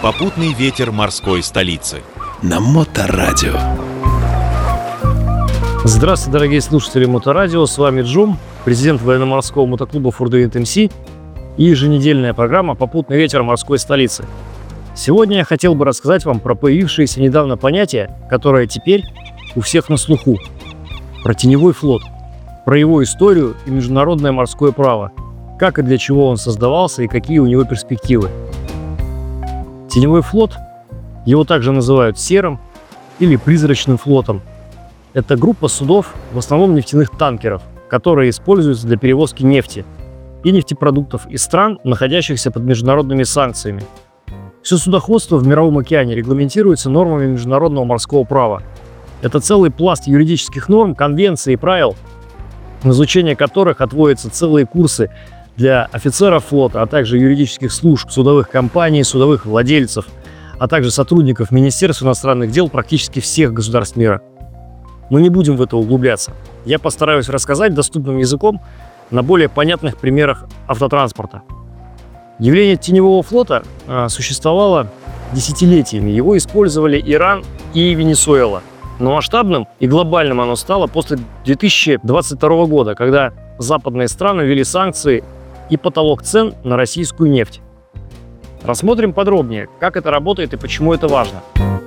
Попутный ветер морской столицы. На Моторадио. Здравствуйте, дорогие слушатели Моторадио. С вами Джум, президент военно-морского мотоклуба Фордвинд МС и еженедельная программа «Попутный ветер морской столицы». Сегодня я хотел бы рассказать вам про появившееся недавно понятие, которое теперь у всех на слуху. Про теневой флот, про его историю и международное морское право, как и для чего он создавался и какие у него перспективы. Теневой флот, его также называют серым или призрачным флотом. Это группа судов, в основном нефтяных танкеров, которые используются для перевозки нефти и нефтепродуктов из стран, находящихся под международными санкциями. Все судоходство в мировом океане регламентируется нормами международного морского права. Это целый пласт юридических норм, конвенций и правил, на изучение которых отводятся целые курсы для офицеров флота, а также юридических служб, судовых компаний, судовых владельцев, а также сотрудников Министерства иностранных дел практически всех государств мира. Мы не будем в это углубляться. Я постараюсь рассказать доступным языком на более понятных примерах автотранспорта. Явление теневого флота существовало десятилетиями. Его использовали Иран и Венесуэла. Но масштабным и глобальным оно стало после 2022 года, когда западные страны ввели санкции и потолок цен на российскую нефть. Рассмотрим подробнее, как это работает и почему это важно.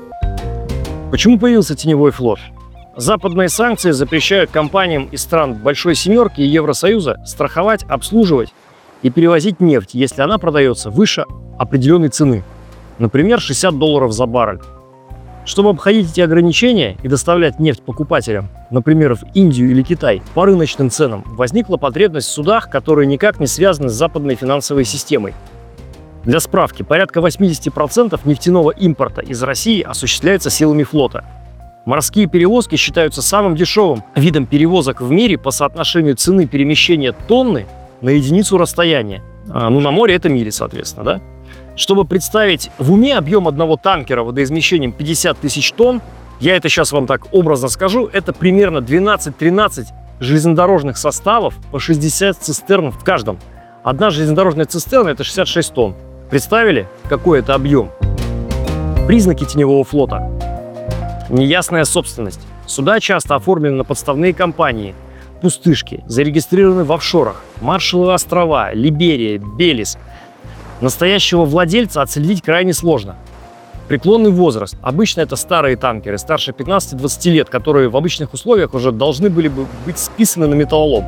Почему появился теневой флот? Западные санкции запрещают компаниям из стран Большой Семерки и Евросоюза страховать, обслуживать и перевозить нефть, если она продается выше определенной цены, например, $60 за баррель. Чтобы обходить эти ограничения и доставлять нефть покупателям, например, в Индию или Китай, по рыночным ценам, возникла потребность в судах, которые никак не связаны с западной финансовой системой. Для справки, порядка 80% нефтяного импорта из России осуществляется силами флота. Морские перевозки считаются самым дешевым видом перевозок в мире по соотношению цены перемещения тонны на единицу расстояния. На море это мили, соответственно, да? Чтобы представить в уме объем одного танкера водоизмещением 50 тысяч тонн, я это сейчас вам так образно скажу, это примерно 12-13 железнодорожных составов по 60 цистерн в каждом. Одна железнодорожная цистерна – это 66 тонн. Представили, какой это объем? Признаки теневого флота. Неясная собственность. Суда часто оформлены на подставные компании, пустышки, зарегистрированы в офшорах, Маршалловы острова, Либерия, Белиз. Настоящего владельца отследить крайне сложно. Преклонный возраст. Обычно это старые танкеры, старше 15-20 лет, которые в обычных условиях уже должны были бы быть списаны на металлолом.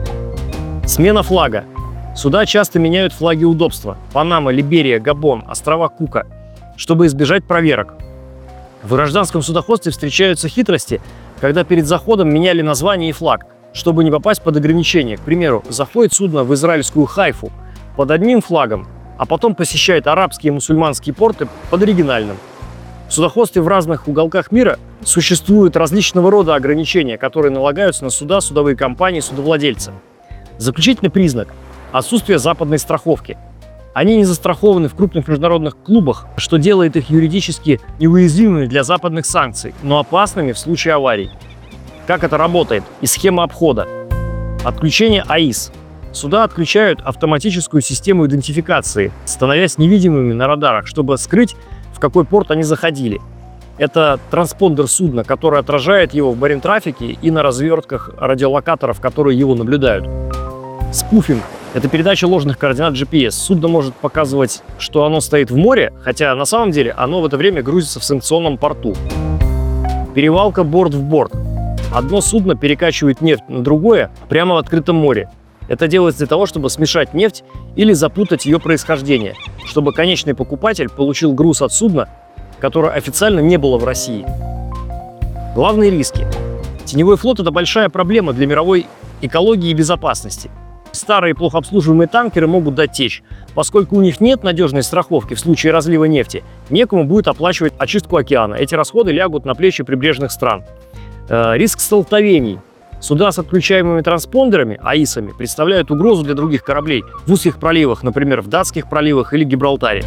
Смена флага. Суда часто меняют флаги удобства. Панама, Либерия, Габон, острова Кука, чтобы избежать проверок. В гражданском судоходстве встречаются хитрости, когда перед заходом меняли название и флаг, чтобы не попасть под ограничения. К примеру, заходит судно в израильскую Хайфу под одним флагом, а потом посещает арабские и мусульманские порты под оригинальным. В судоходстве в разных уголках мира существуют различного рода ограничения, которые налагаются на суда, судовые компании, судовладельцы. Заключительный признак – отсутствие западной страховки. Они не застрахованы в крупных международных клубах, что делает их юридически неуязвимыми для западных санкций, но опасными в случае аварий. Как это работает? И схема обхода. Отключение АИС. Суда отключают автоматическую систему идентификации, становясь невидимыми на радарах, чтобы скрыть, в какой порт они заходили. Это транспондер судна, который отражает его в барим-трафике и на развертках радиолокаторов, которые его наблюдают. Спуфинг – это передача ложных координат GPS. Судно может показывать, что оно стоит в море, хотя на самом деле оно в это время грузится в санкционном порту. Перевалка борт в борт. Одно судно перекачивает нефть на другое прямо в открытом море. Это делается для того, чтобы смешать нефть или запутать ее происхождение, чтобы конечный покупатель получил груз от судна, которое официально не было в России. Главные риски. Теневой флот – это большая проблема для мировой экологии и безопасности. Старые плохо обслуживаемые танкеры могут дать течь. Поскольку у них нет надежной страховки в случае разлива нефти, некому будет оплачивать очистку океана. Эти расходы лягут на плечи прибрежных стран. Риск столкновений. Суда с отключаемыми транспондерами, АИСами, представляют угрозу для других кораблей в узких проливах, например, в Датских проливах или Гибралтаре.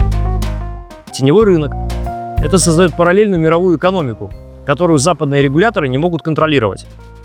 Теневой рынок. Это создает параллельную мировую экономику, которую западные регуляторы не могут контролировать.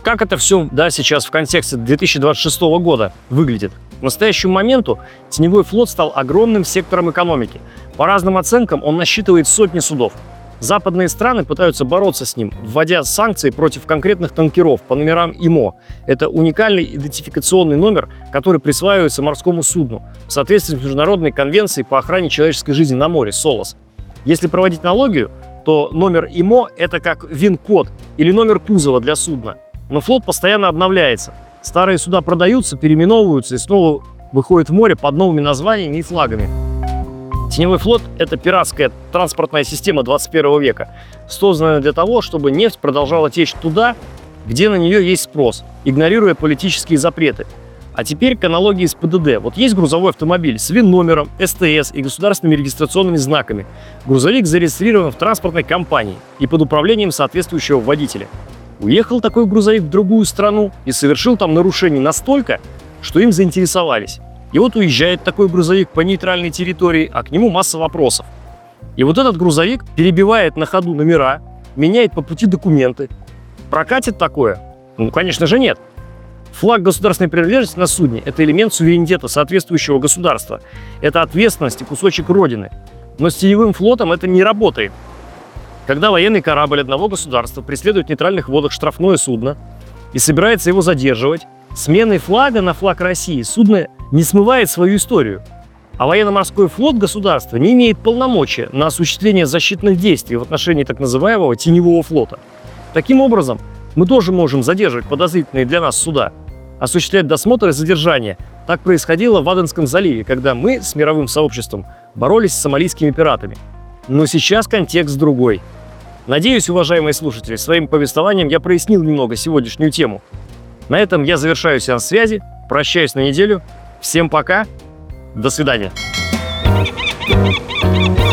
как это все, да, сейчас в контексте 2026 года выглядит? К настоящему моменту теневой флот стал огромным сектором экономики. По разным оценкам он насчитывает сотни судов. Западные страны пытаются бороться с ним, вводя санкции против конкретных танкеров по номерам ИМО. Это уникальный идентификационный номер, который присваивается морскому судну в соответствии с Международной конвенцией по охране человеческой жизни на море, СОЛАС. Если проводить аналогию, то номер ИМО – это как ВИН-код или номер кузова для судна. Но флот постоянно обновляется. Старые суда продаются, переименовываются и снова выходят в море под новыми названиями и флагами. Теневой флот – это пиратская транспортная система 21 века, созданная для того, чтобы нефть продолжала течь туда, где на нее есть спрос, игнорируя политические запреты. А теперь к аналогии с ПДД. Вот есть грузовой автомобиль с ВИН-номером, СТС и государственными регистрационными знаками. Грузовик зарегистрирован в транспортной компании и под управлением соответствующего водителя. Уехал такой грузовик в другую страну и совершил там нарушений настолько, что им заинтересовались. И вот уезжает такой грузовик по нейтральной территории, а к нему масса вопросов. И вот этот грузовик перебивает на ходу номера, меняет по пути документы. Прокатит такое? Ну, конечно же, нет. Флаг государственной принадлежности на судне – это элемент суверенитета соответствующего государства. Это ответственность и кусочек родины. Но с теневым флотом это не работает. Когда военный корабль одного государства преследует в нейтральных водах штрафное судно и собирается его задерживать, сменой флага на флаг России судно не смывает свою историю. А военно-морской флот государства не имеет полномочия на осуществление защитных действий в отношении так называемого теневого флота. Таким образом, мы тоже можем задерживать подозрительные для нас суда, осуществлять досмотр и задержание. Так происходило в Аденском заливе, когда мы с мировым сообществом боролись с сомалийскими пиратами. Но сейчас контекст другой. Надеюсь, уважаемые слушатели, своим повествованием я прояснил немного сегодняшнюю тему. На этом я завершаю сеанс связи, прощаюсь на неделю. Всем пока, до свидания.